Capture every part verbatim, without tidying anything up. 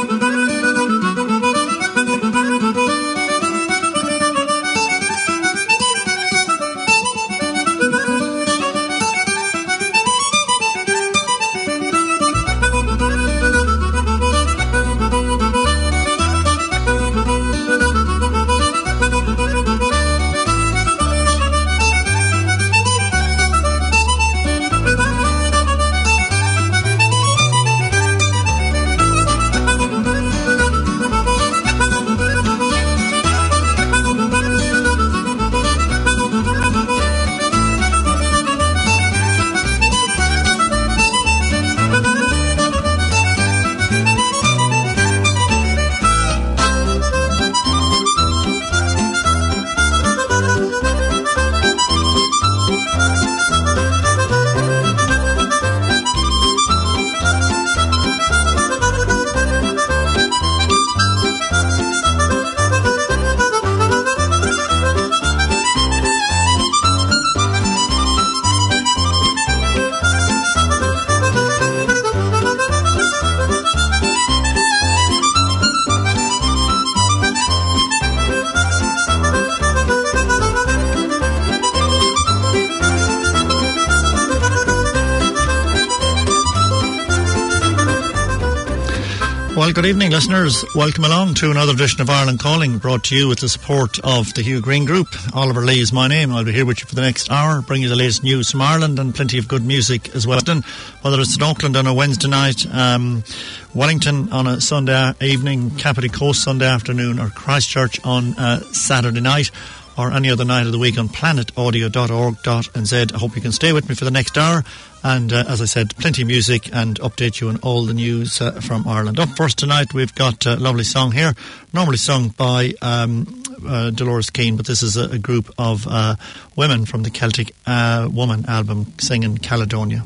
Well, good evening, listeners. Welcome along to another edition of Ireland Calling, brought to you with the support of the Hugh Green Group. Oliver Lee is my name. I'll be here with you for the next hour, bringing you the latest news from Ireland and plenty of good music as well. Whether it's in Auckland on a Wednesday night, um, Wellington on a Sunday evening, Capity Coast Sunday afternoon, or Christchurch on uh, Saturday night, or any other night of the week on planet audio dot org dot n z. I hope you can stay with me for the next hour. And uh, as I said, plenty of music and update you on all the news uh, from Ireland. Up first tonight, we've got a lovely song here, normally sung by um, uh, Dolores Keane, but this is a, a group of uh, women from the Celtic uh, Woman album singing Caledonia.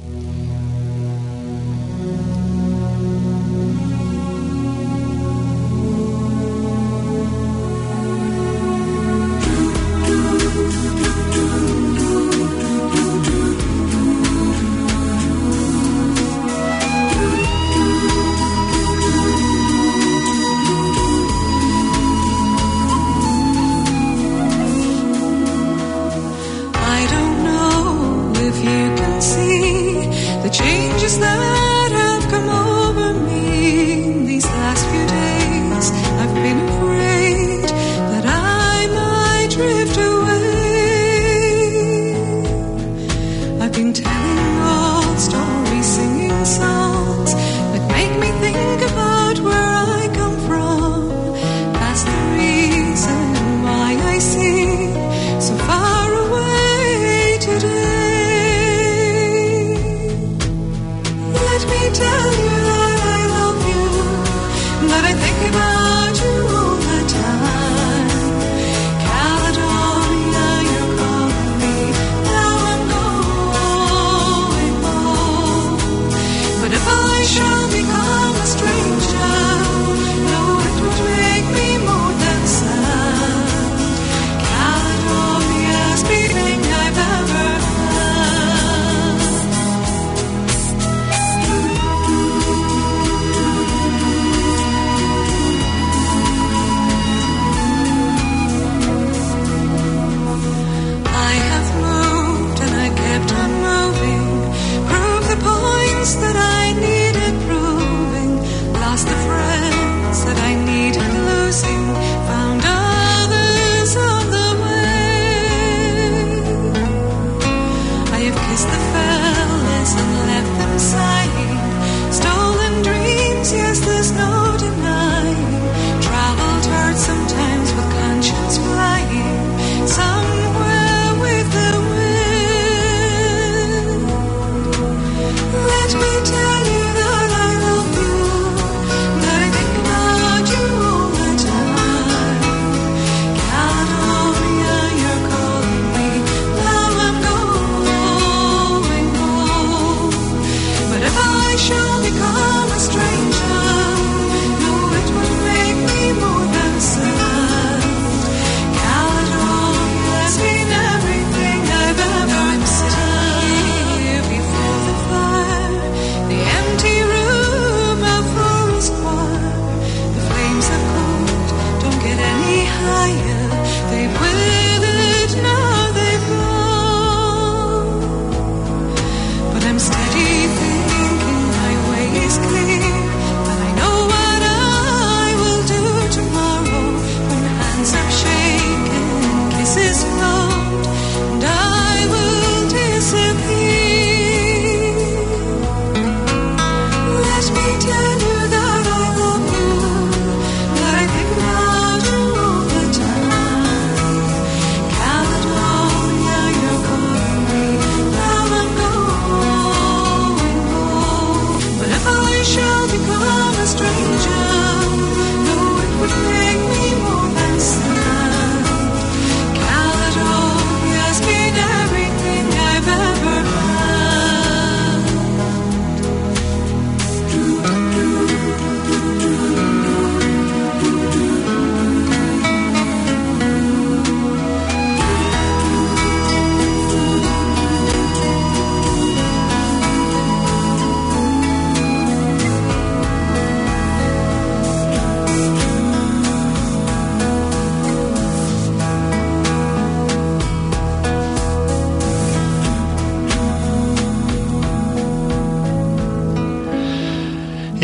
The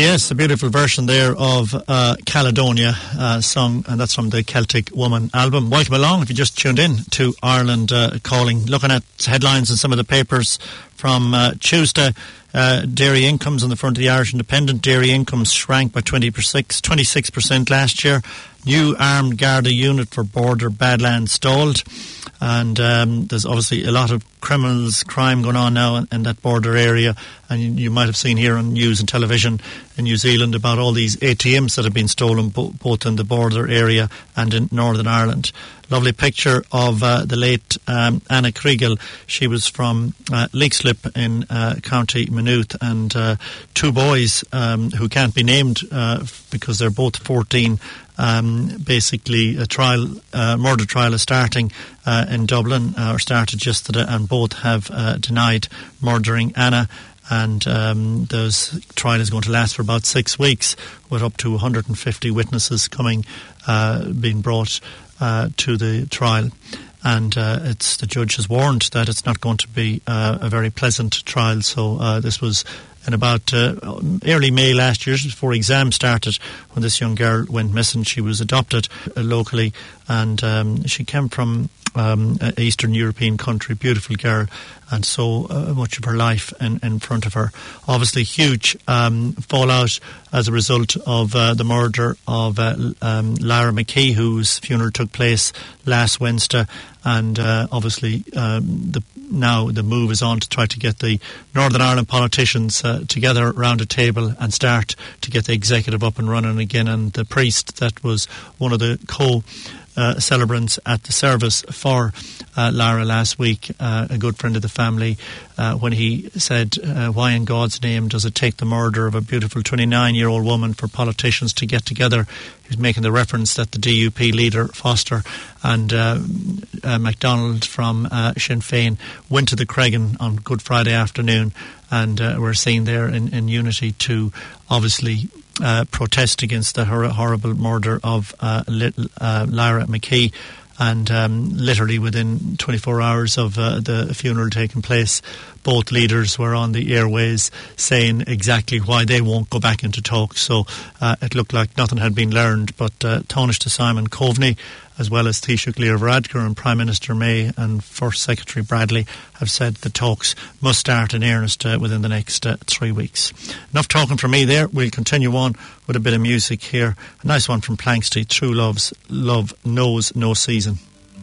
Yes, a beautiful version there of uh, Caledonia uh, song, and that's from the Celtic Woman album. Welcome along if you just tuned in to Ireland uh, Calling. Looking at headlines in some of the papers from uh, Tuesday. Uh, dairy incomes on the front of the Irish Independent. Dairy incomes shrank by twenty-six percent last year. New armed Garda unit for border Badlands stalled. And um, there's obviously a lot of criminals, crime going on now in, in that border area. And you, you might have seen here on news and television in New Zealand about all these A T Ms that have been stolen bo- both in the border area and in Northern Ireland. Lovely picture of uh, the late um, Anna Kriegel. She was from uh, Leixlip in uh, County Maynooth, and uh, two boys um, who can't be named uh, because they're both fourteen. Um, basically, a trial, uh, murder trial is starting uh, in Dublin, uh, or started yesterday, and both have uh, denied murdering Anna. And um, the trial is going to last for about six weeks, with up to one hundred fifty witnesses coming, uh, being brought uh, to the trial. And uh, it's the judge has warned that it's not going to be uh, a very pleasant trial. So uh, this was in about uh, early May last year, before exams started, when this young girl went missing. She was adopted uh, locally, and um, she came from um, an Eastern European country. Beautiful girl, and so uh, much of her life in, in front of her. Obviously, huge um, fallout as a result of uh, the murder of uh, um, Lara McKee, whose funeral took place last Wednesday. And uh, obviously, um, the, now the move is on to try to get the Northern Ireland politicians uh, together around a table and start to get the executive up and running again. And the priest that was one of the co Uh, celebrants at the service for uh, Lara last week, uh, a good friend of the family, uh, when he said, uh, why in God's name does it take the murder of a beautiful twenty-nine-year-old woman for politicians to get together? He was making the reference that the D U P leader, Foster, and uh, uh, MacDonald from uh, Sinn Féin went to the Cregan on Good Friday afternoon, and uh, were seen there in, in unity to obviously Uh, protest against the hor- horrible murder of uh, little, uh, Lara McKee. And um, literally within twenty-four hours of uh, the funeral taking place, both leaders were on the airways saying exactly why they won't go back into talks. So uh, it looked like nothing had been learned. But uh, Taoiseach Simon Coveney, as well as Taoiseach Leo Varadkar and Prime Minister May and First Secretary Bradley, have said the talks must start in earnest uh, within the next uh, three weeks. Enough talking from me there. We'll continue on with a bit of music here. A nice one from Planxty, True Love's Love Knows No Season.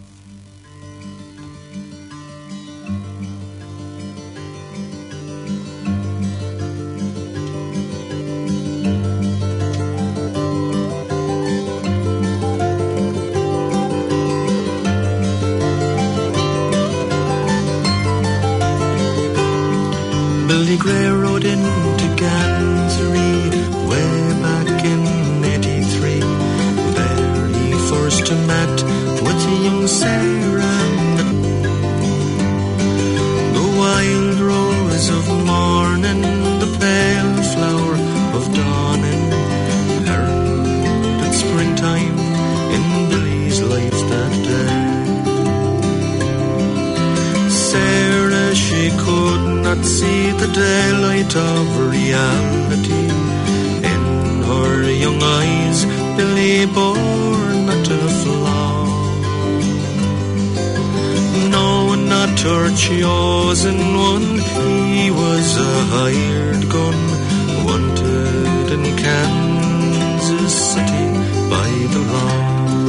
Billy Gray rode into Gansery way back in eighty-three. There he first met with a young Sarah. The wild rose of morning, the pale flower of dawning, heralded springtime in Billy's life that day. Sarah, she could not see the daylight of reality. In her young eyes, Billy bore not a flaw. No, not her chosen one. He was a hired gun, wanted in Kansas City by the law.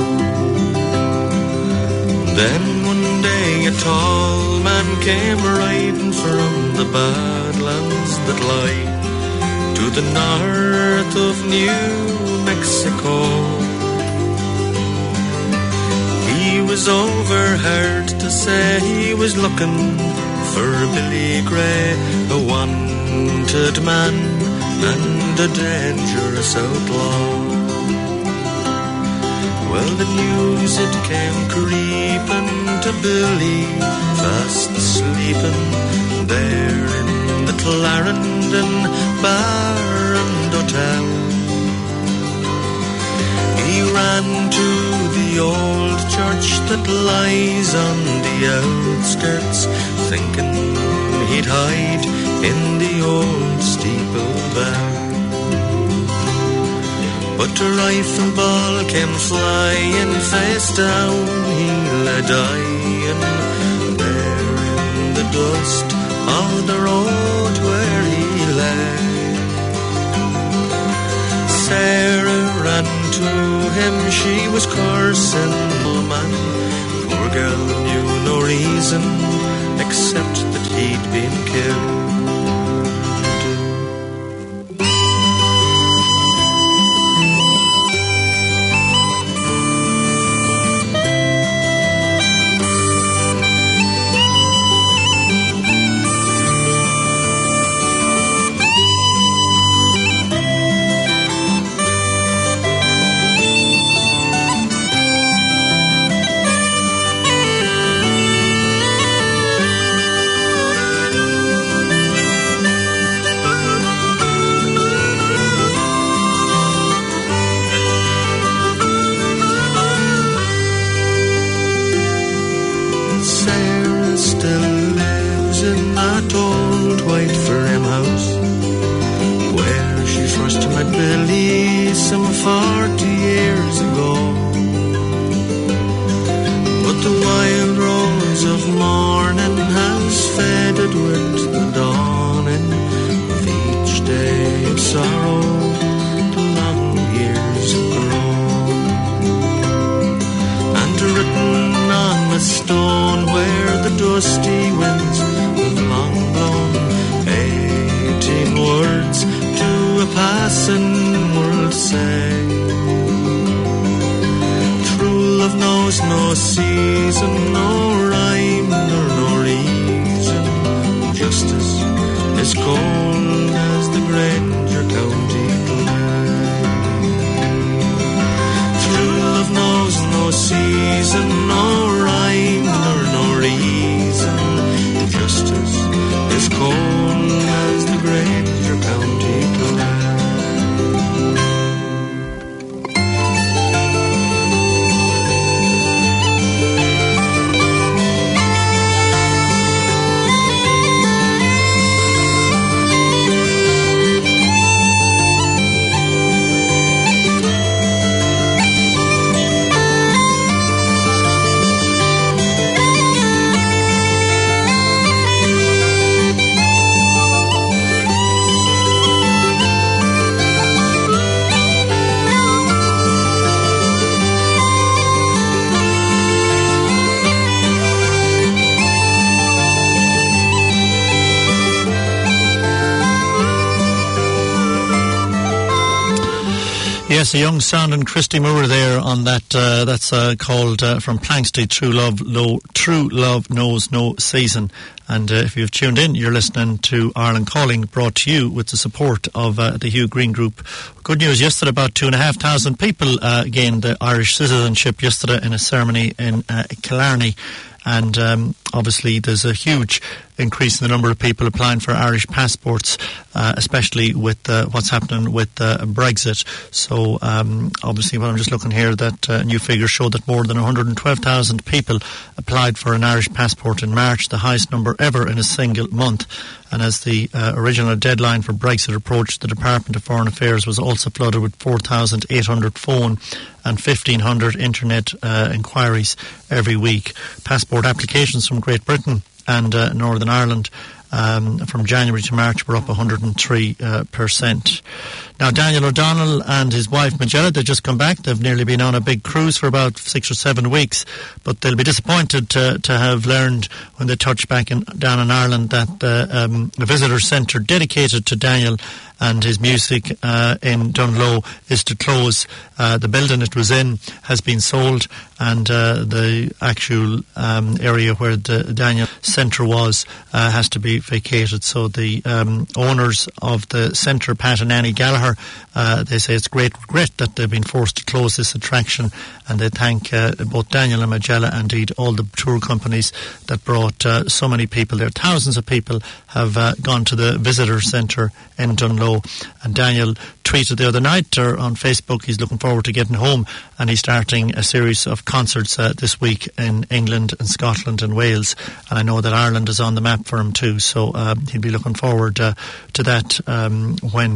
Then one day a tall man came riding from the Badlands that lie to the north of New Mexico. He was overheard to say he was looking for Billy Gray, a wanted man and a dangerous outlaw. Well, the news it came creeping to Billy, fast sleeping there in the Clarendon Bar and Hotel. He ran to the old church that lies on the outskirts, thinking he'd hide in the old steeple there. but a rifle ball came flying face down. He lay dying there in the dust of the road where he lay. Sarah ran to him, she was cursing, oh man. Poor girl knew no reason except that he'd been killed. Yes, a young sounding Christy Moore there on that. Uh, that's uh, called uh, From Planksty, True Love, Low, True Love Knows No Season. And uh, if you've tuned in, you're listening to Ireland Calling, brought to you with the support of uh, the Hugh Green Group. Good news, yesterday about two and a half thousand people uh, gained the Irish citizenship yesterday in a ceremony in uh, Killarney. And um, obviously there's a huge increase in the number of people applying for Irish passports, uh, especially with uh, what's happening with uh, Brexit. So um, obviously, well, I'm just looking here that uh, new figures show that more than one hundred twelve thousand people applied for an Irish passport in March, the highest number ever in a single month. And as the uh, original deadline for Brexit approached, the Department of Foreign Affairs was also flooded with four thousand eight hundred phone and fifteen hundred internet uh, inquiries every week. Passport applications from Great Britain and uh, Northern Ireland um, from January to March were up one hundred three percent. Now, Daniel O'Donnell and his wife Magella, they've just come back. They've nearly been on a big cruise for about six or seven weeks, but they'll be disappointed to, to have learned when they touch back in, down in Ireland that the um, a visitor centre dedicated to Daniel and his music uh, in Dunloe is to close. Uh, the building it was in has been sold, and uh, the actual um, area where the Daniel Centre was uh, has to be vacated. So the um, owners of the centre, Pat and Annie Gallagher, uh, they say it's great regret that they've been forced to close this attraction, and they thank uh, both Daniel and Magella, indeed all the tour companies that brought uh, so many people there. Thousands of people have uh, gone to the visitor centre in Dunloe. And Daniel tweeted the other night or on Facebook he's looking forward to getting home, and he's starting a series of concerts uh, this week in England and Scotland and Wales, and I know that Ireland is on the map for him too, so uh, he'll be looking forward uh, to that um, when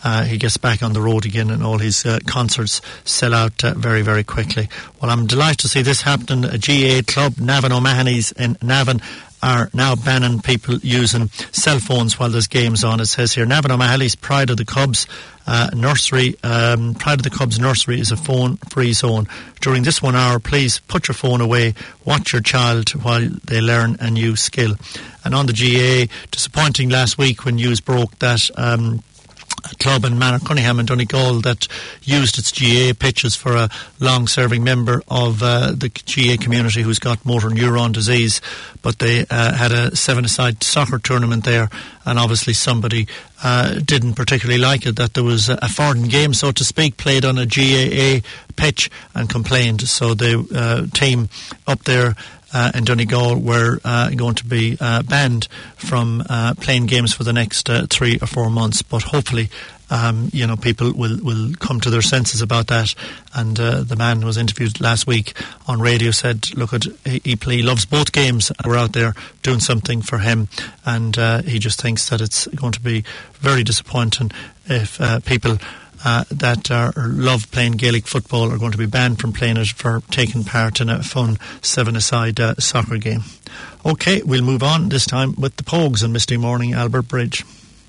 uh, he gets back on the road again and all his uh, concerts sell out uh, very, very quickly. Well, I'm delighted to see this happening. A G A A club, Navan O'Mahony's in Navan, are now banning people using cell phones while there's games on. It says here, Navan O'Mahony's Pride of the Cubs uh, nursery, um, Pride of the Cubs nursery is a phone-free zone. During this one hour, please put your phone away, watch your child while they learn a new skill. And on the G A A, disappointing last week when news broke that um, a club in Manor Cunningham and Donegal that used its G A A pitches for a long-serving member of uh, the G A A community who's got motor neuron disease, but they uh, had a seven-a-side soccer tournament there, and obviously somebody uh, didn't particularly like it, that there was a foreign game, so to speak, played on a G A A pitch, and complained. So the uh, team up there Uh, in Donegal were uh, going to be uh, banned from uh, playing games for the next uh, three or four months. But hopefully, um, you know, people will, will come to their senses about that. And uh, the man who was interviewed last week on radio said, look, at, he, he loves both games. We're out there doing something for him. And uh, he just thinks that it's going to be very disappointing if uh, people Uh, that are, love playing Gaelic football are going to be banned from playing it for taking part in a fun seven-a-side uh, soccer game. OK, we'll move on this time with the Pogues and Misty Morning, Albert Bridge.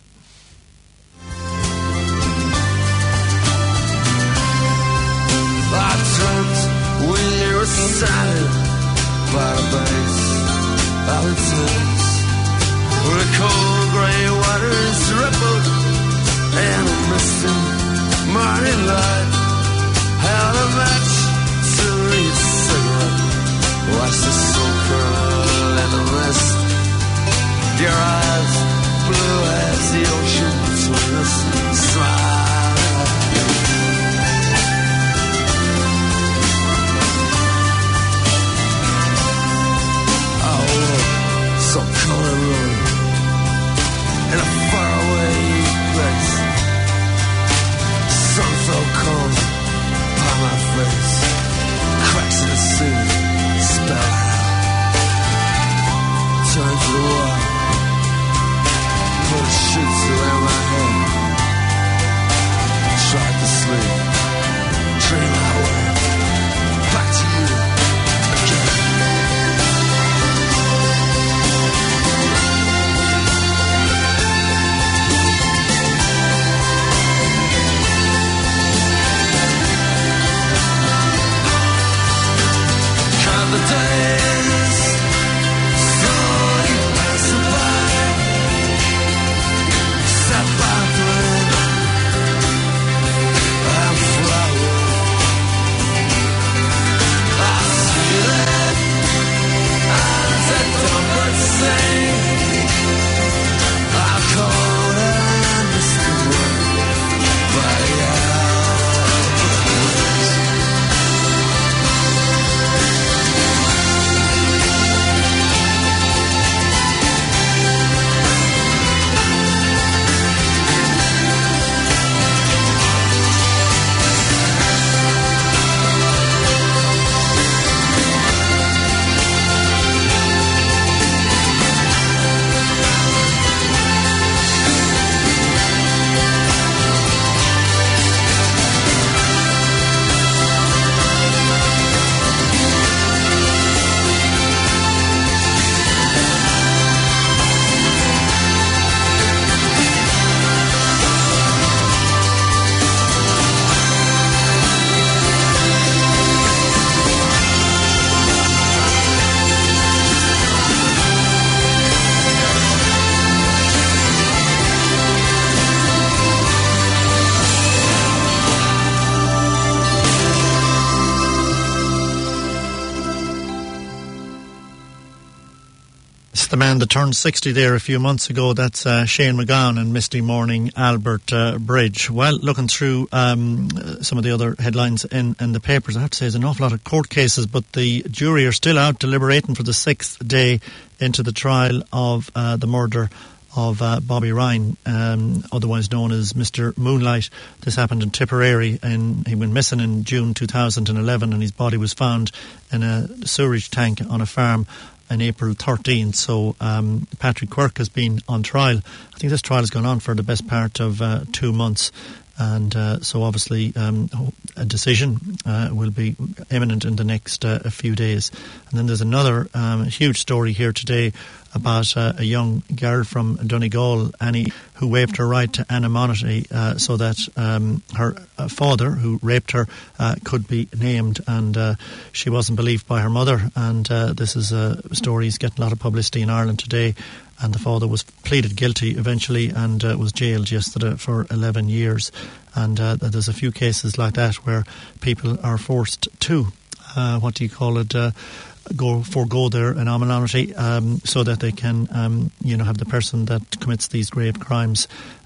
I turned when you were silent by the banks of the Thames, where the cold grey waters rippled and a misty morning light held a match to read a cigarette, watch the sun curl in the mist, your eyes blue as the ocean between us, smile. Oh, some color room in a faraway place, sun so cold upon my face, cracks in the suit, spell out. Turn to the wall, put sheets around my head, tried to sleep, dream my way back to you again. The days slowly passing by, set by thread and flower. I see that as a trumpet sing, I called and missed the word by the Albert Bridge. The man that turned sixty there a few months ago, that's uh, Shane McGowan and Misty Morning, Albert uh, Bridge. Well, looking through um, some of the other headlines in, in the papers, I have to say there's an awful lot of court cases, but the jury are still out deliberating for the sixth day into the trial of uh, the murder of uh, Bobby Ryan, um, otherwise known as Mister Moonlight. This happened in Tipperary, and he went missing in June two thousand eleven, and his body was found in a sewerage tank on a farm on April thirteenth. So um, Patrick Quirke has been on trial. I think this trial has gone on for the best part of uh, two months. And uh, so obviously um, a decision uh, will be imminent in the next uh, few days. And then there's another um, huge story here today about uh, a young girl from Donegal, Annie, who waived her right to anonymity uh, so that um, her uh, father, who raped her, uh, could be named. And uh, she wasn't believed by her mother. And uh, this is a story that's getting a lot of publicity in Ireland today. And the father was pleaded guilty eventually and uh, was jailed yesterday for eleven years. And uh, there's a few cases like that where people are forced to, uh, what do you call it, uh, go forego their anonymity um, so that they can, um, you know, have the person that commits these grave crimes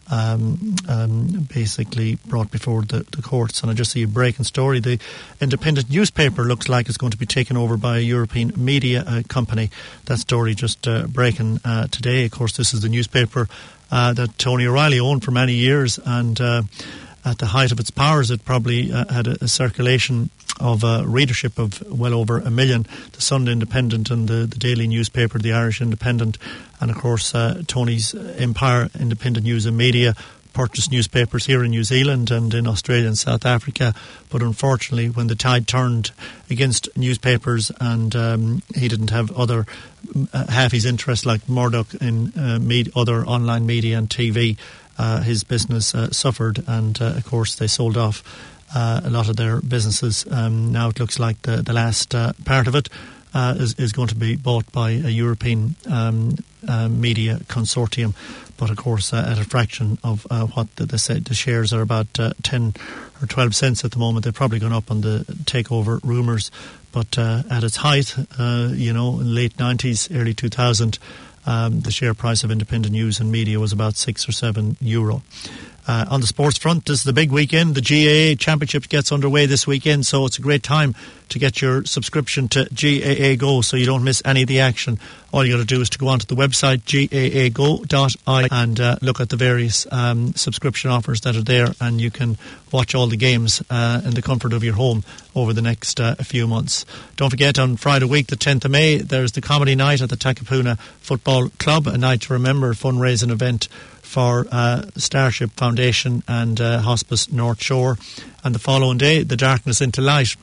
Um, um, basically brought before the, the courts. And I just see a breaking story. The Independent newspaper looks like it's going to be taken over by a European media uh, company. That story just uh, breaking uh, today. Of course, this is the newspaper uh, that Tony O'Reilly owned for many years, and uh, at the height of its powers it probably uh, had a, a circulation of uh, readership of well over a million. The Sunday Independent and the, the daily newspaper, the Irish Independent, and of course uh, Tony's Empire Independent News and Media purchased newspapers here in New Zealand and in Australia and South Africa. But unfortunately, when the tide turned against newspapers and um, he didn't have other uh, half his interest like Murdoch in uh, med- other online media and T V, uh, his business uh, suffered, and uh, of course they sold off Uh, a lot of their businesses. Um, now it looks like the, the last uh, part of it uh, is, is going to be bought by a European um, uh, media consortium, but of course uh, at a fraction of uh, what the, the, the shares are, about uh, ten or twelve cents at the moment. They're probably gone up on the takeover rumours, but uh, at its height, uh, you know, in late nineties, early two thousand, um, the share price of Independent News and Media was about six or seven euro. Uh, on the sports front, this is the big weekend. The G A A Championship gets underway this weekend, so it's a great time to get your subscription to G A A Go so you don't miss any of the action. All you got to do is to go onto the website G A A go dot I E and uh, look at the various um, subscription offers that are there, and you can watch all the games uh, in the comfort of your home over the next uh, few months. Don't forget, on Friday week, the tenth of May, there's the comedy night at the Takapuna Football Club, a night to remember, fundraising event for uh, Starship Foundation and uh, Hospice North Shore. And the following day, the Darkness into Light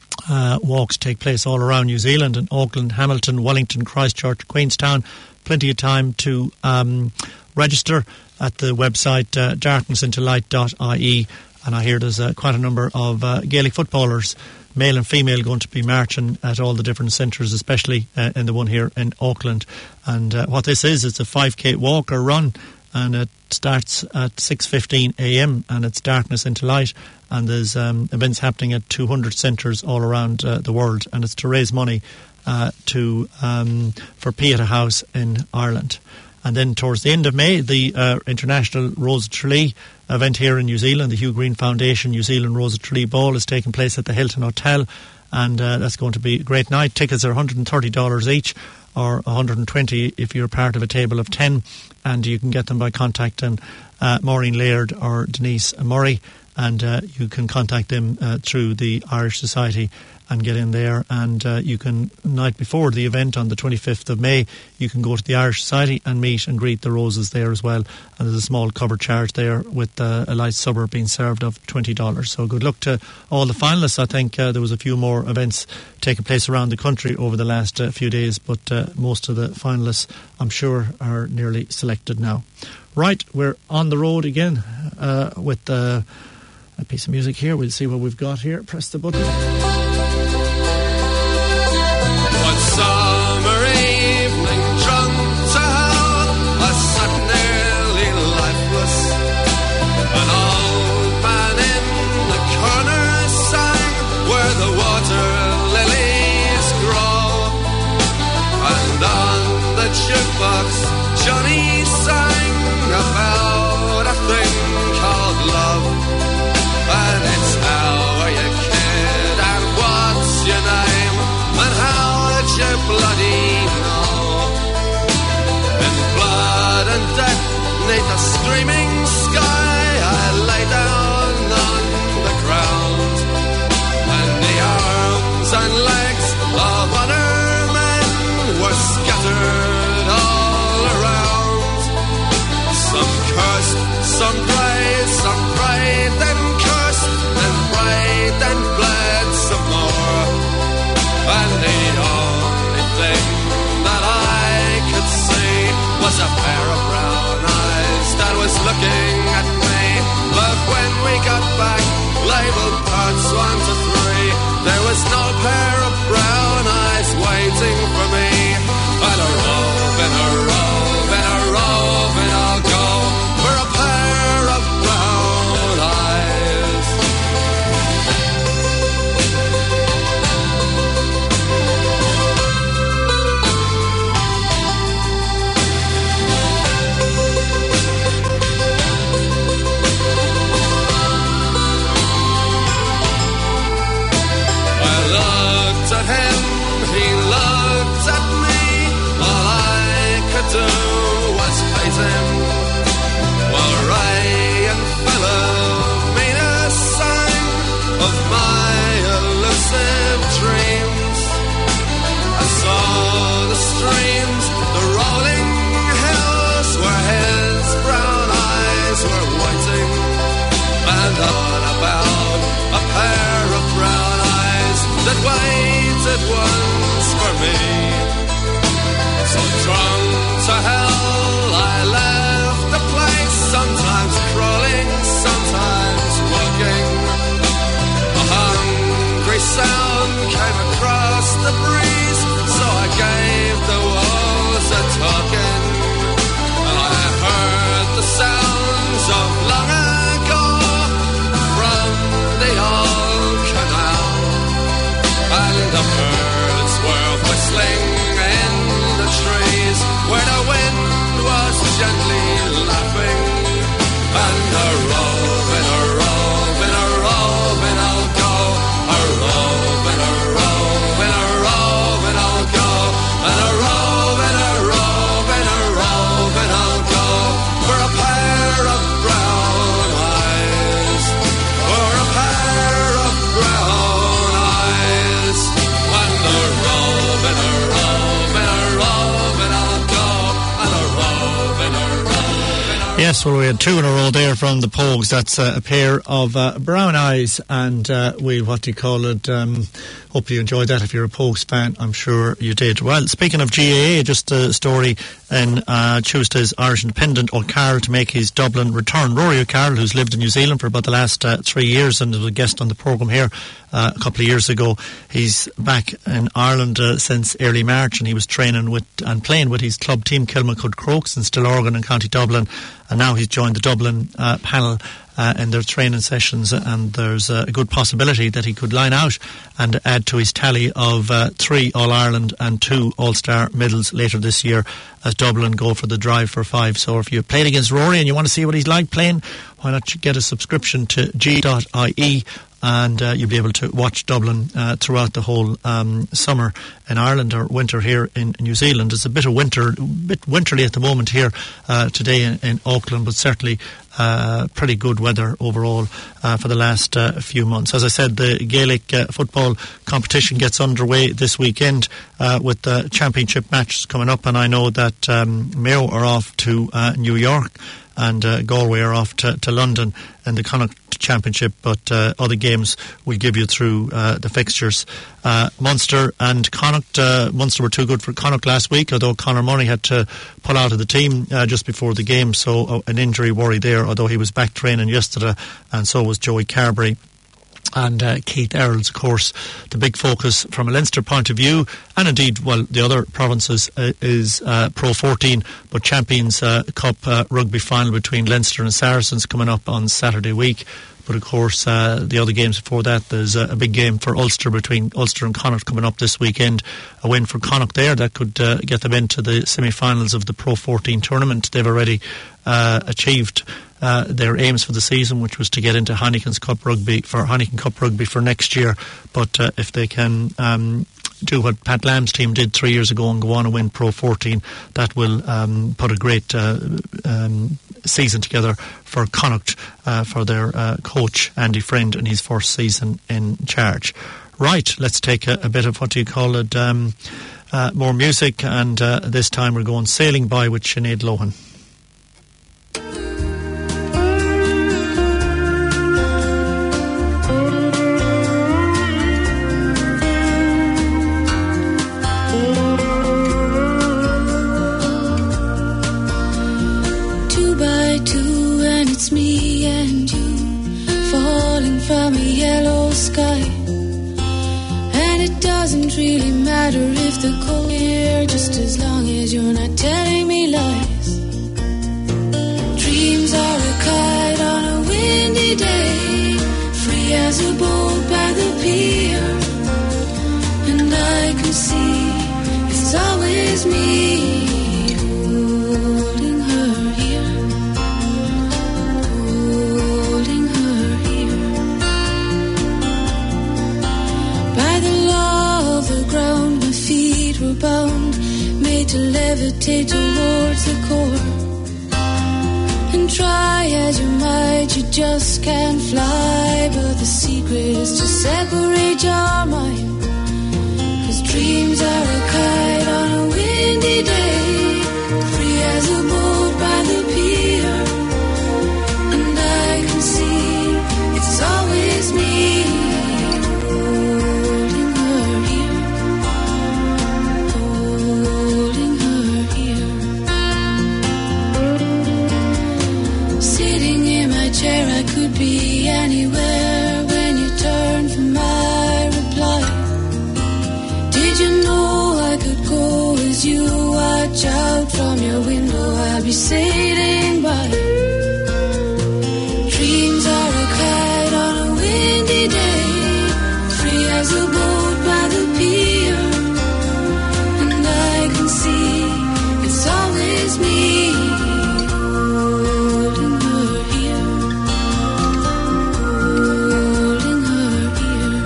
uh, walks take place all around New Zealand, in Auckland, Hamilton, Wellington, Christchurch, Queenstown. Plenty of time to um, register at the website uh, darkness into light dot I E. And I hear there's uh, quite a number of uh, Gaelic footballers, male and female, going to be marching at all the different centres, especially uh, in the one here in Auckland. And uh, what this is, it's a five K walk or run, and it starts at six fifteen a m and it's Darkness into Light, and there's um, events happening at two hundred centres all around uh, the world, and it's to raise money uh, to um, for Pieta House in Ireland. And then towards the end of May, the uh, International Rose Tralee event here in New Zealand, the Hugh Green Foundation New Zealand Rose Tralee Ball, is taking place at the Hilton Hotel, and uh, that's going to be a great night. Tickets are one hundred thirty dollars each, or one hundred twenty if you're part of a table of ten, and you can get them by contacting uh, Maureen Laird or Denise Murray, and uh, you can contact them uh, through the Irish Society and get in there. And uh, you can, night before the event on the twenty-fifth of May, you can go to the Irish Society and meet and greet the Roses there as well. And there's a small cover charge there with uh, a light supper being served of twenty dollars. So good luck to all the finalists. I think uh, there was a few more events taking place around the country over the last uh, few days, but uh, most of the finalists, I'm sure, are nearly selected now. Right, we're on the road again uh, with uh, a piece of music here. We'll see what we've got here. Press the button. One summer evening, drunk to hell, I sat nearly lifeless. An old man in the corner sang where the water lilies grow, and on the jukebox Johnny sang about a thing called love. And it's how are you, kid, and what's your name, and how would you bloody know? In blood and death, neath the screaming sky, I lay down on the ground, and the arms and legs of other men were parts one to three. There was no pair of brown eyes waiting for me. And a rove and a rove and a rove and I'll go for a pair of brown eyes. I looked at him, he looked at me. All I could do was hate him. While Ray and Philomena sang of my elusive dreams. I saw the streams, the rolling hills where his brown eyes were waiting. And I thought about a pair of brown eyes that waited once for me. So drunk to hell I left the place, sometimes crawling, sometimes walking. A hungry sound came across the breeze, so I gave the walls a talking. I heard the sounds of long ago from the old canal, and the birds were whistling in the trees where the wind was gently laughing. And a rove and a rove and a rove and I'll go. A rove and a rove and a rove and I'll go. And a rove and a rove and a rove and I'll go for a pair of brown eyes. For a pair of brown eyes. And a rove and a rove and a rove and I'll go. And a rove and a rove and a Yes, well, we had two in a row there from the Pogues. That's uh, a pair of uh, brown eyes, and uh, we, what do you call it, um, hope you enjoyed that. If you're a Pogues fan, I'm sure you did. Well, speaking of G A A, just a story in uh, Tuesday's Irish Independent, O'Carroll to make his Dublin return. Rory O'Carroll, who's lived in New Zealand for about the last uh, three years and was a guest on the programme here uh, a couple of years ago. He's back in Ireland uh, since early March, and he was training with and playing with his club team, Kilmacud Crokes, in Stillorgan in County Dublin. And now he's joined the Dublin uh, panel uh, in their training sessions, and there's uh, a good possibility that he could line out and add to his tally of uh, three All-Ireland and two All-Star medals later this year as Dublin go for the drive for five. So if you played against Rory and you want to see what he's like playing, why not get a subscription to G dot I E, and uh, you'll be able to watch Dublin uh, throughout the whole um, summer in Ireland, or winter here in New Zealand. It's a bit of winter, a bit winterly at the moment here uh, today in, in Auckland, but certainly uh, pretty good weather overall uh, for the last uh, few months. As I said, the Gaelic uh, football competition gets underway this weekend uh, with the championship matches coming up, and I know that um, Mayo are off to uh, New York, and uh, Galway are off to, to London in the Connacht Championship, but uh, other games we'll give you through uh, the fixtures. Uh, Munster and Connacht, uh, Munster were too good for Connacht last week, although Conor Murray had to pull out of the team uh, just before the game, so uh, an injury worry there, although he was back training yesterday, and so was Joey Carberry. And uh, Keith Earls, of course, the big focus from a Leinster point of view, and indeed, well, the other provinces, uh, is uh, Pro fourteen, but Champions uh, Cup uh, rugby final between Leinster and Saracens coming up on Saturday week. But of course, uh, the other games before that, there's a, a big game for Ulster between Ulster and Connacht coming up this weekend. A win for Connacht there, that could uh, get them into the semi-finals of the Pro fourteen tournament. They've already uh, achieved Uh, their aims for the season, which was to get into Heineken's Cup rugby for Heineken Cup rugby for next year. But uh, if they can um, do what Pat Lamb's team did three years ago and go on and win Pro fourteen, that will um, put a great uh, um, season together for Connacht, uh, for their uh, coach Andy Friend in his first season in charge. Right, let's take a, a bit of, what do you call it, um, uh, more music, and uh, this time we're going Sailing By with Sinead Lohan. It's me and you falling from a yellow sky. And it doesn't really matter if the cold here, just as long as you're not telling me lies. Dreams are a kite on a windy day, free as a boat by the pier. And I can see it's always me holding her here, holding her here. By the law of the ground, my feet were bound, made to levitate towards the core. And try as you might, you just can't fly. But the secret is to separate your mind. Cause dreams are a kite on a windy day, free as a boat by the pier. And I can see it's always me holding her here, holding her here. Sitting in my chair, I could be anywhere when you turn for my reply. Did you know I could go as you watch out from your window? I'll be sailing by. Dreams are a kite on a windy day, free as a boat by the pier. And I can see it's always me holding her here, holding her here.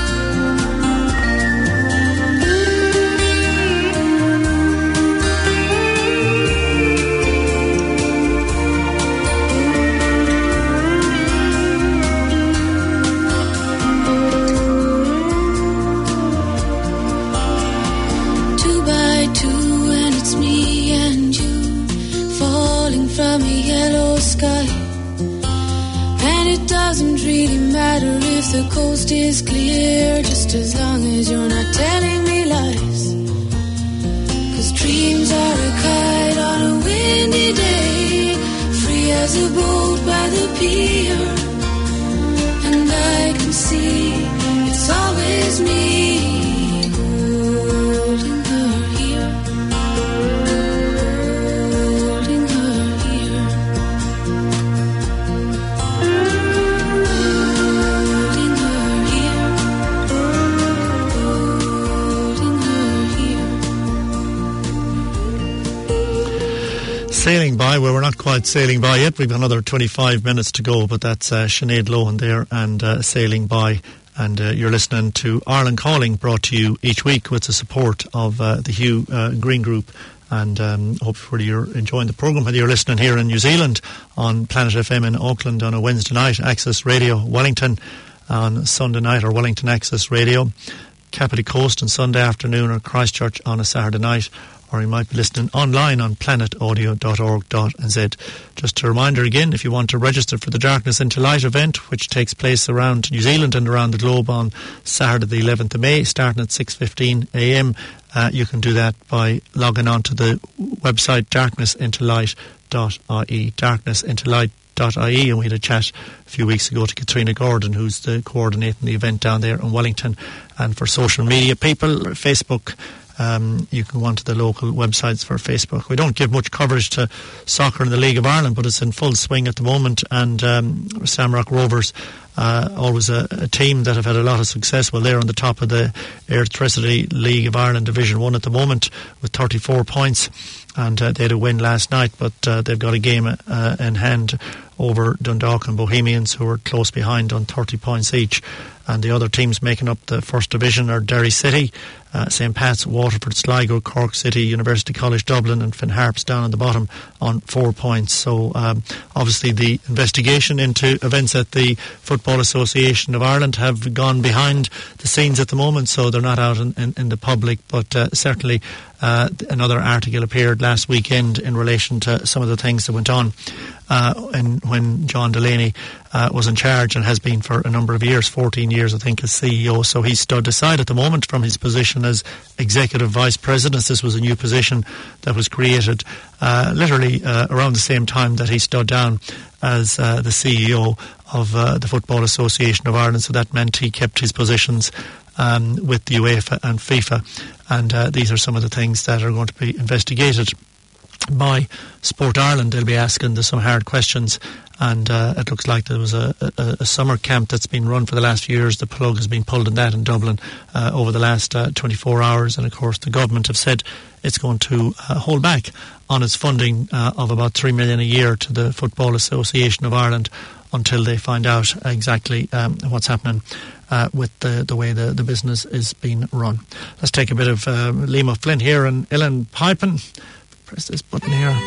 Two by two, and it's me and you falling from a yellow sky. And it doesn't really matter if the coast is clear, just as long as you're not telling me lies. Cause dreams are a kite on a windy day, free as a boat by the pier. And I can see it's always me holding her here, holding her here, holding her here, holding her here. Sailing by, well, we're not quite sailing by yet. We've got another twenty-five minutes to go, but that's uh, Sinead Lohan there and uh, Sailing By. And uh, you're listening to Ireland Calling, brought to you each week with the support of uh, the Hugh uh, Green Group. And um, hopefully you're enjoying the programme, whether you're listening here in New Zealand on Planet F M in Auckland on a Wednesday night, Access Radio Wellington on Sunday night, or Wellington Access Radio, Capity Coast on Sunday afternoon, or Christchurch on a Saturday night. Or you might be listening online on planet audio dot org dot n z. Just a reminder again, if you want to register for the Darkness into Light event, which takes place around New Zealand and around the globe on Saturday the eleventh of May, starting at six fifteen a m, uh, you can do that by logging on to the website darkness into light dot I E, darkness into light dot I E. And we had a chat a few weeks ago to Katrina Gordon, who's the coordinating the event down there in Wellington. And for social media people, Facebook, Um, you can go onto the local websites for Facebook. We don't give much coverage to soccer in the League of Ireland, but it's in full swing at the moment. And um, Samrock Rovers, uh, always a, a team that have had a lot of success. Well, they're on the top of the Electricity League of Ireland Division one at the moment with thirty-four points. And uh, they had a win last night, but uh, they've got a game uh, in hand over Dundalk and Bohemians, who are close behind on thirty points each. And the other teams making up the first division are Derry City, uh, Saint Pat's, Waterford, Sligo, Cork City, University College Dublin and Finn Harps down on the bottom on four points. So um, obviously the investigation into events at the Football Association of Ireland have gone behind the scenes at the moment, so they're not out in, in, in the public, but uh, certainly uh, another article appeared last weekend in relation to some of the things that went on uh, and when John Delaney uh, was in charge, and has been for a number of years, fourteen years I think, as C E O. So he's stood aside at the moment from his position as Executive Vice President. This was a new position that was created uh, literally uh, around the same time that he stood down as uh, the C E O of uh, the Football Association of Ireland, so that meant he kept his positions um, with the UEFA and FIFA, and uh, these are some of the things that are going to be investigated by Sport Ireland. They'll be asking the, some hard questions, and uh, it looks like there was a, a, a summer camp that's been run for the last few years. The plug has been pulled in that in Dublin uh, over the last uh, twenty-four hours, and of course the government have said it's going to uh, hold back on its funding uh, of about three million a year to the Football Association of Ireland until they find out exactly um, what's happening uh, with the, the way the, the business is being run. Let's take a bit of uh, Liam O'Flynn here and Ilan Pipin. Press this button here.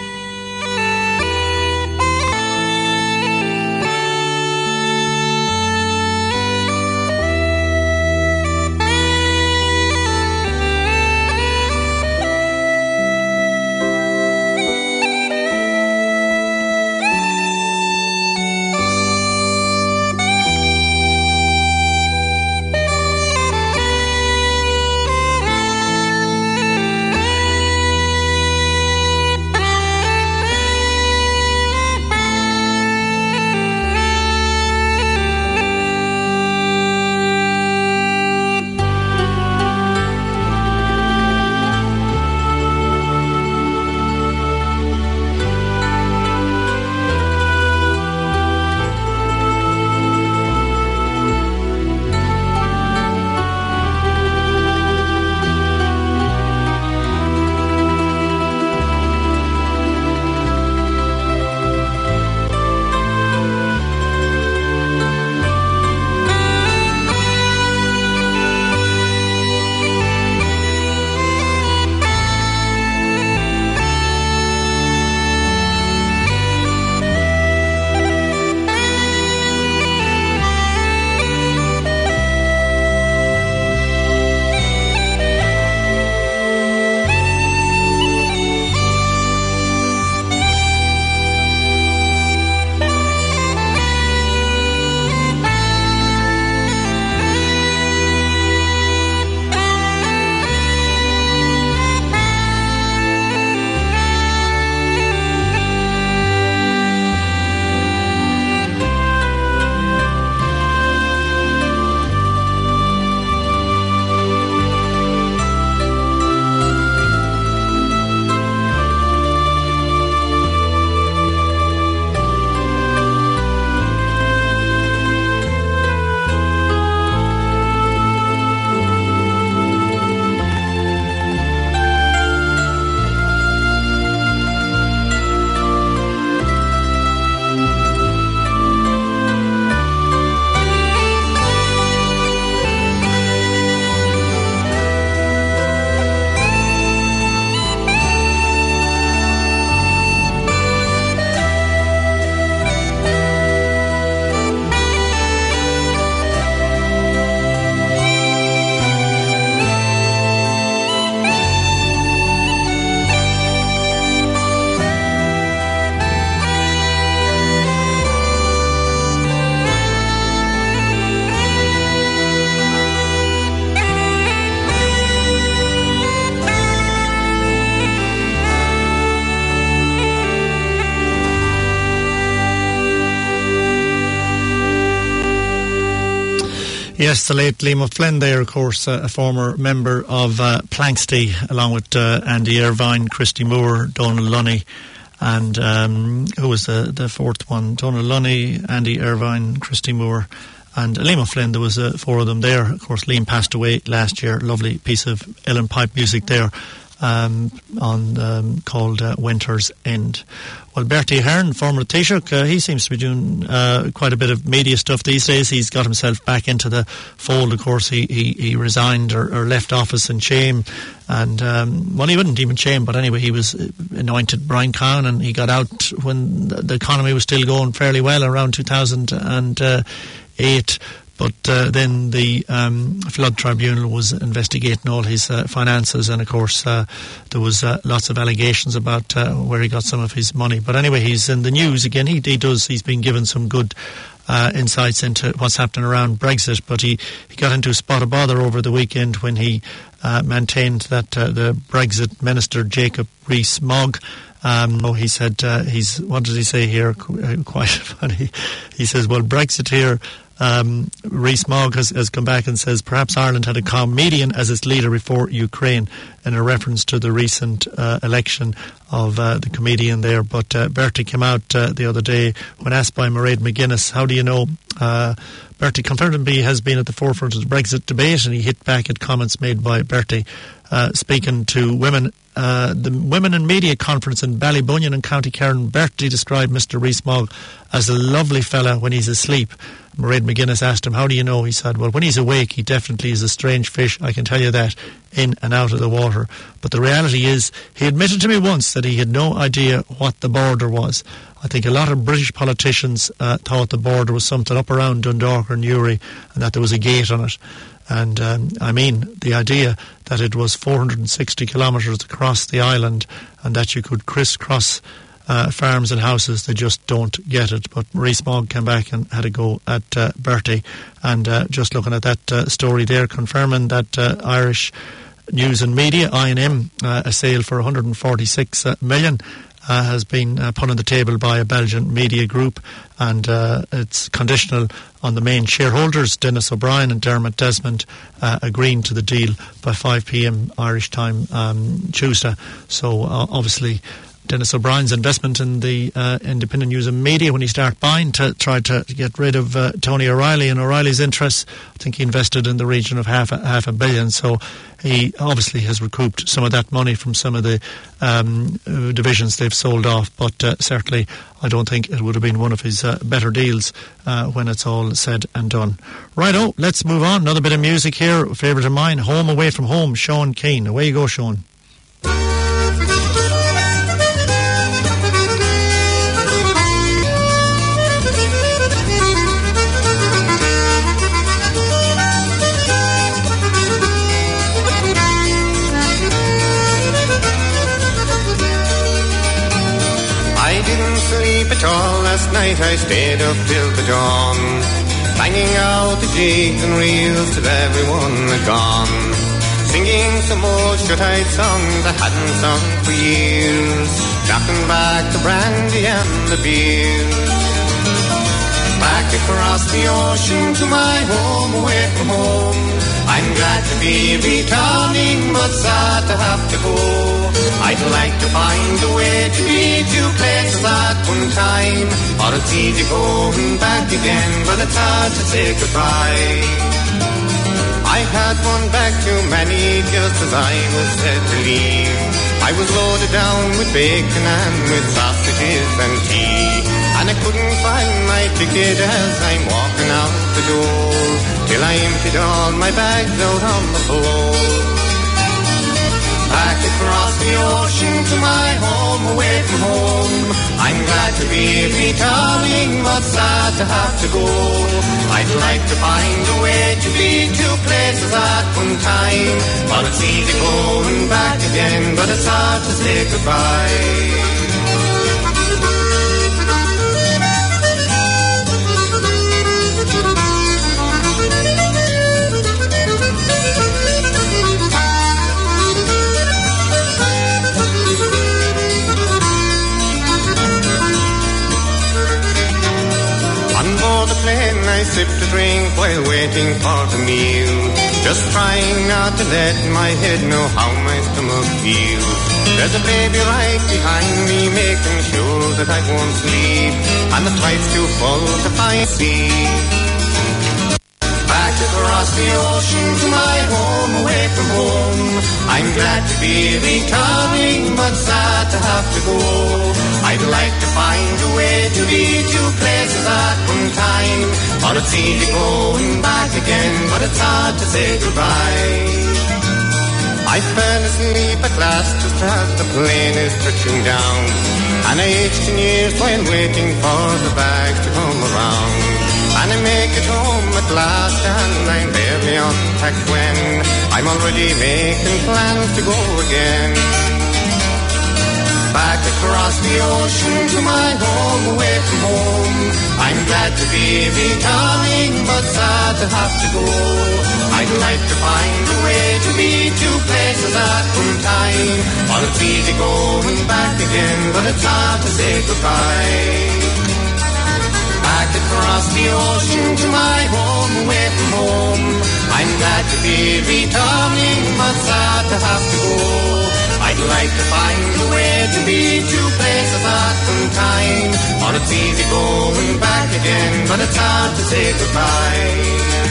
Yes, the late Liam O'Flynn there, of course, uh, a former member of uh, Planxty, along with uh, Andy Irvine, Christy Moore, Donald Lunny, and um, who was the, the fourth one? Donald Lunny, Andy Irvine, Christy Moore, and Liam O'Flynn. There was uh, four of them there. Of course, Liam passed away last year. Lovely piece of Ellen Pipe music there. Um, on um, called uh, Winter's End. Well, Bertie Ahern, former Taoiseach, uh, he seems to be doing uh, quite a bit of media stuff these days. He's got himself back into the fold. Of course, he he, he resigned or, or left office in shame, and um, well, he wouldn't even shame, but anyway, he was anointed Brian Cowan, and he got out when the economy was still going fairly well around two thousand eight. But uh, then the um, Flood Tribunal was investigating all his uh, finances, and of course uh, there was uh, lots of allegations about uh, where he got some of his money. But anyway, he's in the news again. He, he does. He's been given some good uh, insights into what's happening around Brexit. But he, he got into a spot of bother over the weekend when he uh, maintained that uh, the Brexit minister Jacob Rees-Mogg Um, oh, he said, uh, he's, what did he say here? Quite funny. He says, well, Brexiteer Um, Rees-Mogg has, has come back and says perhaps Ireland had a comedian as its leader before Ukraine, in a reference to the recent uh, election of uh, the comedian there. But uh, Bertie came out uh, the other day when asked by Mairead McGuinness, how do you know? Uh, Bertie Conferdenby has been at the forefront of the Brexit debate, and he hit back at comments made by Bertie uh, speaking to women. Uh, the Women in Media Conference in Ballybunion in County Kerrin, Bertie described Mister Rees-Mogg as a lovely fella when he's asleep. Mairead McGuinness asked him, how do you know? He said, well, when he's awake, he definitely is a strange fish, I can tell you that, in and out of the water. But the reality is, he admitted to me once that he had no idea what the border was. I think a lot of British politicians uh, thought the border was something up around Dundalk or Newry, and that there was a gate on it. And um, I mean, the idea that it was four hundred sixty kilometres across the island and that you could crisscross uh, farms and houses, they just don't get it. But Rees-Mogg came back and had a go at uh, Bertie. And uh, just looking at that uh, story there, confirming that uh, Irish News and Media, I N M, uh, a sale for one hundred forty-six uh, million. Uh, has been uh, put on the table by a Belgian media group, and uh, it's conditional on the main shareholders, Dennis O'Brien and Dermot Desmond, uh, agreeing to the deal by five p.m. Irish time um, Tuesday. So uh, obviously Dennis O'Brien's investment in the uh, independent news and media when he started buying to try to get rid of uh, Tony O'Reilly and O'Reilly's interests, I think he invested in the region of half a, half a billion. So he obviously has recouped some of that money from some of the um, divisions they've sold off, but uh, certainly I don't think it would have been one of his uh, better deals uh, when it's all said and done. Righto, let's move on. Another bit of music here, a favourite of mine, Home Away From Home, Sean Keane. Away you go, Sean. At all last night I stayed up till the dawn, banging out the jigs and reels till everyone had gone, singing some old shut-eyed songs I hadn't sung for years, knocking back the brandy and the beer. Back across the ocean to my home, away from home, I'm glad to be returning, but sad to have to go. I'd like to find a way to be two places at one time, or it's easy going back again, but it's hard to say goodbye. I had one back too many just as I was set to leave. I was loaded down with bacon and with sausages and tea, and I couldn't find my ticket as I'm walking out the door, till I emptied all my bags out on the floor. Back across the ocean to my home, away from home, I'm glad to be returning, but sad to have to go. I'd like to find a way to be two places at one time, but it's easy going back again, but it's hard to say goodbye. I sipped a drink while waiting for the meal, just trying not to let my head know how my stomach feels. There's a baby right behind me making sure that I won't sleep, and the flight's too full to find sea. Back across the ocean to my home, away from home, I'm glad to be returning, but sad to have to go. I'd like to find a way to be two places at one time, or it's easy going back again, but it's hard to say goodbye. I fell asleep at last just as the plane is touching down, and I aged in years while waiting for the bags to come around. And I make it home at last, and I'm barely unpacked when I'm already making plans to go again. Back across the ocean to my home, away from home, I'm glad to be returning, but sad to have to go. I'd I'd like to find a way to be two places at one time. Well, it's easy going back again, but it's hard to say goodbye. Back across the ocean to my home, away from home. I'm glad to be returning, but sad to have to go. I'd like to find a way to be two places at one time. Well, it's easy going back again, but it's hard to say goodbye.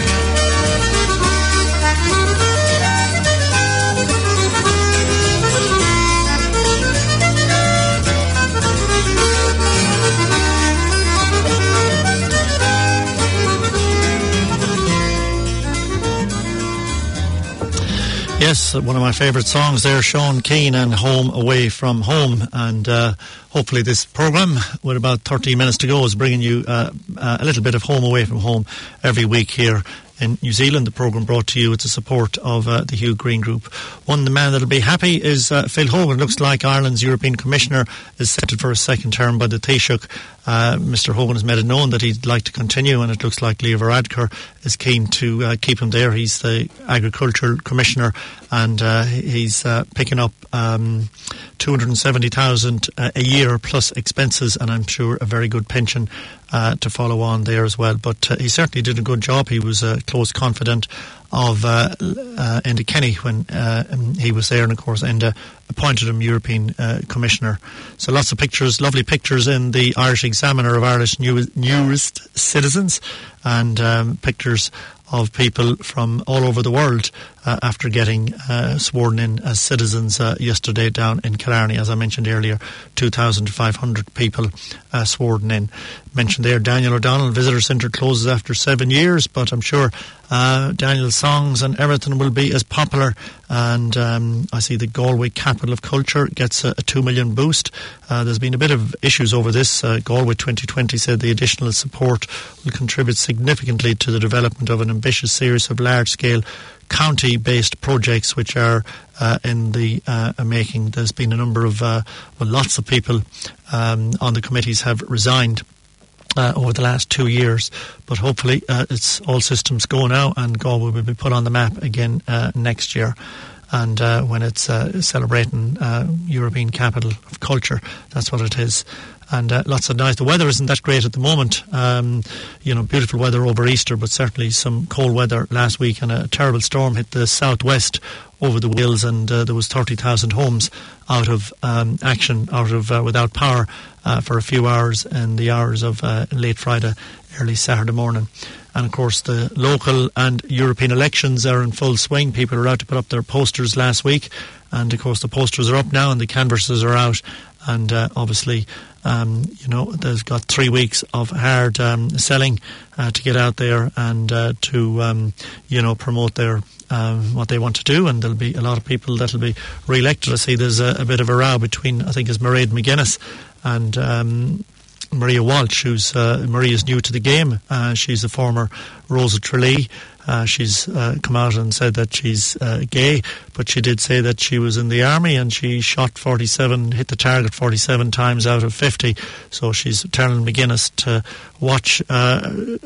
Yes, one of my favourite songs there, Sean Keane and Home Away From Home. And uh, hopefully this programme, with about thirty minutes to go, is bringing you uh, uh, a little bit of Home Away From Home every week here in New Zealand. The programme brought to you with the support of uh, the Hugh Green Group. One the man that'll be happy is uh, Phil Hogan. Looks like Ireland's European Commissioner is set for a second term by the Taoiseach. Uh, Mr Hogan has made it known that he'd like to continue, and it looks like Leo Varadkar is keen to uh, keep him there. He's the Agricultural Commissioner, and uh, he's uh, picking up um, two hundred seventy thousand dollars uh, a year plus expenses, and I'm sure a very good pension uh, to follow on there as well. But uh, he certainly did a good job. He was a close confidant of uh, uh, Enda Kenny when uh, he was there, and of course Enda appointed him European uh, Commissioner. So lots of pictures, lovely pictures in the Irish Examiner of Irish new, newest citizens, and um, pictures of people from all over the world uh, after getting uh, sworn in as citizens uh, yesterday down in Killarney. As I mentioned earlier, two thousand five hundred people uh, sworn in. Mentioned there, Daniel O'Donnell, Visitor Centre closes after seven years, but I'm sure uh, Daniel's songs and everything will be as popular. And um, I see the Galway Capital of Culture gets a, a two million boost. Uh, there's been a bit of issues over this. Uh, Galway twenty twenty said the additional support will contribute significantly to the development of an ambitious series of large-scale county-based projects which are uh, in the uh, making. There's been a number of, uh, well, lots of people um, on the committees have resigned Uh, over the last two years, but hopefully uh, it's all systems go now, and Galway will be put on the map again uh, next year. And uh, when it's uh, celebrating uh, European Capital of Culture, that's what it is. And uh, lots of nice. The weather isn't that great at the moment. Um, you know, beautiful weather over Easter, but certainly some cold weather last week, and a terrible storm hit the southwest over the hills, and uh, there was thirty thousand homes out of um, action, out of uh, without power uh, for a few hours in the hours of uh, late Friday, early Saturday morning. And of course the local and European elections are in full swing. People are out to put up their posters last week, and of course the posters are up now and the canvases are out, and uh, obviously Um, you know, they've got three weeks of hard um, selling uh, to get out there and uh, to, um, you know, promote their um, what they want to do. And there'll be a lot of people that'll be re-elected. I see there's a, a bit of a row between, I think it's Mairead McGuinness and um, Maria Walsh, who's uh, Maria's new to the game. Uh, she's a former Rosa Tralee. Uh, she's uh, come out and said that she's uh, gay, but she did say that she was in the army and she shot forty-seven, hit the target forty-seven times out of fifty. So she's telling McGuinness to watch uh,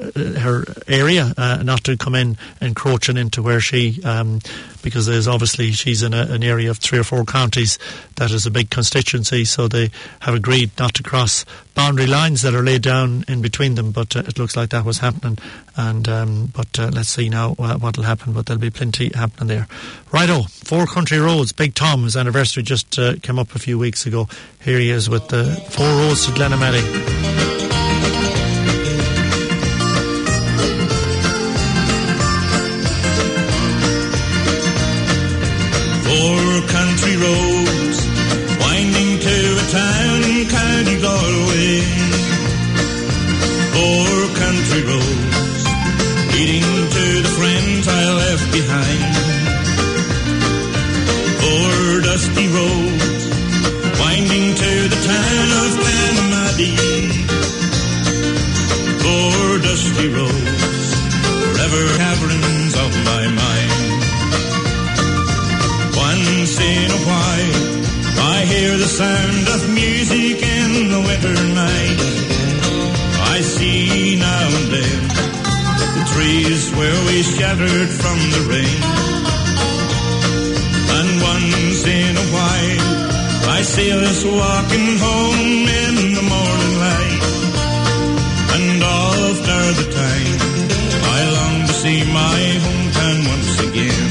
her area, uh, not to come in encroaching into where she, um, because there's obviously she's in a, an area of three or four counties that is a big constituency, so they have agreed not to cross boundary lines that are laid down in between them, but uh, it looks like that was happening. And um, but uh, let's see now uh, what will happen, but there'll be plenty happening there. Righto, Four Country Roads, Big Tom, his anniversary just uh, came up a few weeks ago. Here he is with the Four Roads to Glenamaddy. Four country roads winding to a town in County Galway. Four country roads leading to the friends I left behind. Four dusty roads winding to the town of Glenamaddy. Four dusty roads, forever caverns of my mind. Once in a while I hear the sound of music in the winter night. I see now and then the trees where we sheltered from the rain. And once in a while I see us walking home in the morning light. And after the time I long to see my hometown once again.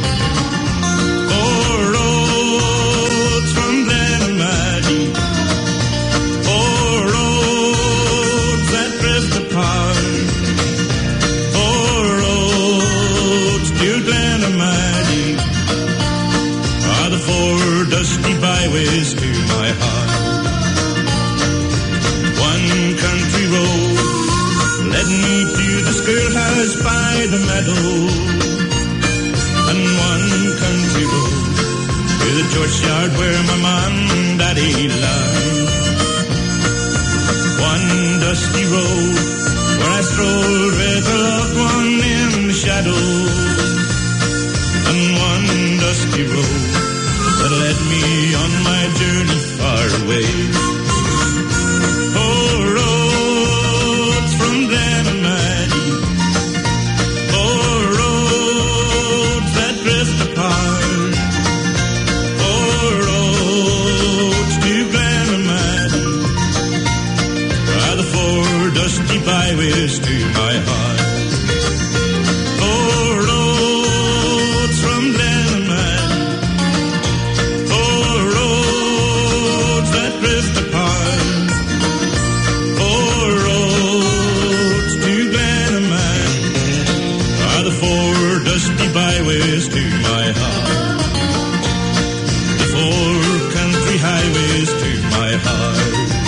Oh, roads from Glenamaddy, oh, roads that drift apart, oh, roads to Glenamaddy are the four dusty byways to my heart. One country road led me to the schoolhouse by the meadow, and one country road to the churchyard where my mum and daddy lie. One dusty road where I strolled with a loved one in the shadow, and one dusty road that led me on my journey far away. Oh, roads from Glenamaddy, oh, roads that drift apart, oh, roads to Glenamaddy are the four dusty byways to my heart. Oh, roads from Glenamaddy, oh, roads that drift apart, oh, roads to Glenamaddy are the four dusty byways to my heart. The four country highways to my heart.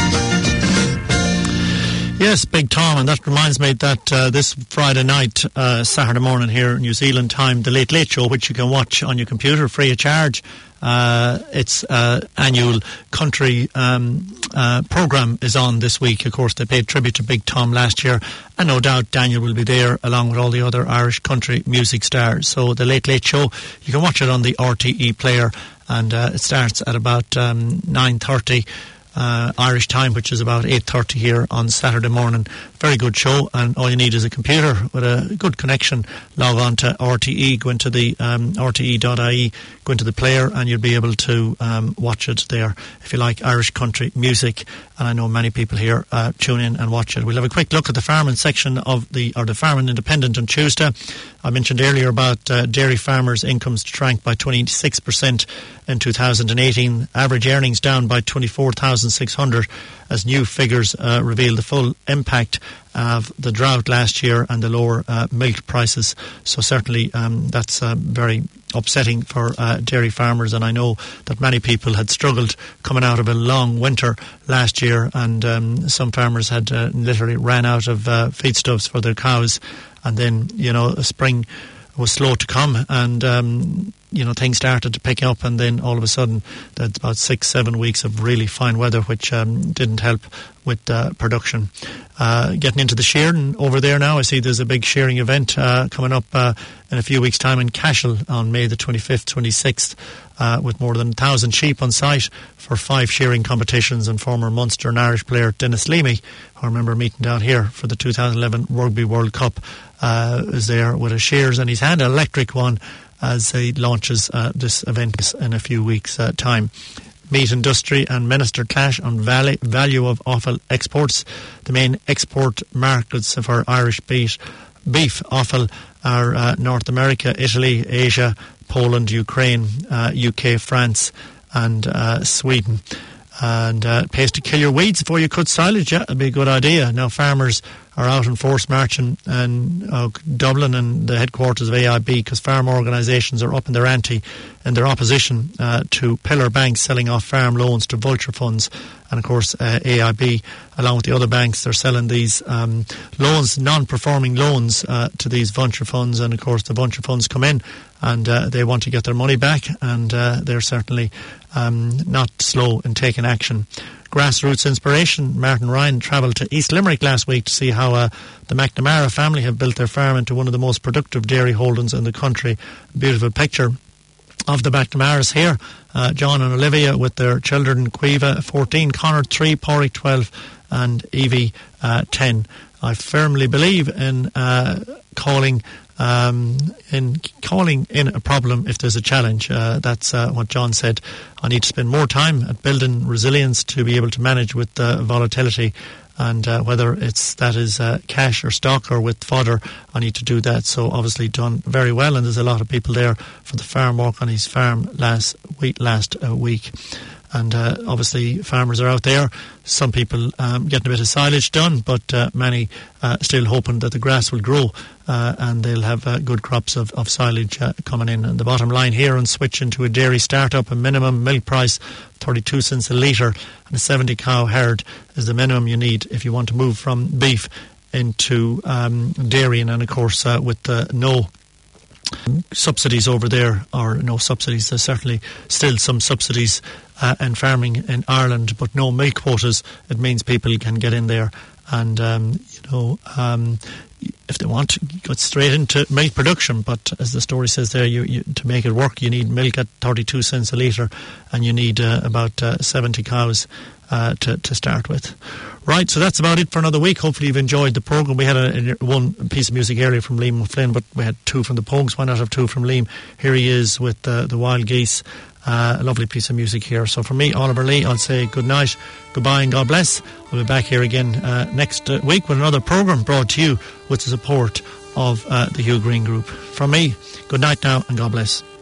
Yes, Big Tom, and that reminds me that uh, this Friday night, uh, Saturday morning here, New Zealand time, the Late Late Show, which you can watch on your computer free of charge. Uh, its uh, annual country um, uh, programme is on this week. Of course, they paid tribute to Big Tom last year, and no doubt Daniel will be there along with all the other Irish country music stars. So the Late Late Show, you can watch it on the R T E player, and uh, it starts at about um, nine thirty Uh, Irish time, which is about eight thirty here on Saturday morning. Very good show, and all you need is a computer with a good connection. Log on to R T E, go into the um, R T E dot I E, go into the player, and you'll be able to um, watch it there if you like Irish country music. And I know many people here uh, tune in and watch it. We'll have a quick look at the farming section of the, or the Farming Independent on Tuesday. I mentioned earlier about uh, dairy farmers' incomes shrank by twenty-six percent in two thousand eighteen. Average earnings down by twenty-four thousand six hundred as new figures uh, reveal the full impact of the drought last year and the lower uh, milk prices. So certainly um, that's uh, very upsetting for uh, dairy farmers, and I know that many people had struggled coming out of a long winter last year, and um, some farmers had uh, literally ran out of uh, feedstuffs for their cows, and then, you know, spring was slow to come, and um, you know, things started to pick up, and then all of a sudden there's about six, seven weeks of really fine weather, which um, didn't help with uh, production. Uh, getting into the shearing over there now, I see there's a big shearing event uh, coming up uh, in a few weeks' time in Cashel on May the twenty-fifth, twenty-sixth, uh, with more than a thousand sheep on site for five shearing competitions, and former Munster and Irish player Dennis Leamy, who I remember meeting down here for the two thousand eleven Rugby World Cup, uh, is there with his shears in his hand, an electric one, as he launches uh, this event in a few weeks' uh, time. Meat industry and minister clash on value, value of offal exports. The main export markets for Irish beef, beef offal are uh, North America, Italy, Asia, Poland, Ukraine, uh, U K, France and uh, Sweden. And uh, it pays to kill your weeds before you cut silage. Yeah, that'd be a good idea. Now farmers are out in force marching in uh, Dublin and the headquarters of A I B, because farm organisations are up in their ante in their opposition uh, to pillar banks selling off farm loans to vulture funds. And of course uh, A I B, along with the other banks, they're selling these um, loans, non-performing loans uh, to these vulture funds. And of course the vulture funds come in and uh, they want to get their money back, and uh, they're certainly um, not slow in taking action. Grassroots inspiration. Martin Ryan travelled to East Limerick last week to see how uh, the McNamara family have built their farm into one of the most productive dairy holdings in the country. Beautiful picture of the McNamaras here. Uh, John and Olivia with their children, Quiva fourteen, Connor three, Porrick twelve and Evie uh, ten. I firmly believe in uh, calling um, in calling in a problem if there's a challenge. Uh, that's uh, what John said. I need to spend more time at building resilience to be able to manage with uh, volatility. And uh, whether it's that is uh, cash or stock or with fodder, I need to do that. So obviously done very well, and there's a lot of people there for the farm work on his farm last week. Last uh, week. And uh, obviously farmers are out there. Some people um, getting a bit of silage done, but uh, many uh, still hoping that the grass will grow uh, and they'll have uh, good crops of, of silage uh, coming in. And the bottom line here on switching to a dairy startup, a minimum milk price thirty-two cents a litre and a seventy cow herd is the minimum you need if you want to move from beef into um, dairy. And of course uh, with uh, no subsidies over there, or no subsidies, there's certainly still some subsidies uh, in farming in Ireland, but no milk quotas. It means people can get in there and um, you know um, if they want to go straight into milk production, but as the story says there, you, you to make it work you need milk at thirty-two cents a litre, and you need uh, about uh, seventy cows uh, to, to start with. Right, so that's about it for another week. Hopefully you've enjoyed the programme. We had a, a, one piece of music earlier from Liam Flynn, but we had two from the Pogues. Why not have two from Liam? Here he is with uh, the Wild Geese. Uh, a lovely piece of music here. So from me, Oliver Lee, I'll say good night, goodbye and God bless. We'll be back here again uh, next uh, week with another programme brought to you with the support of uh, the Hugh Green Group. From me, good night now and God bless.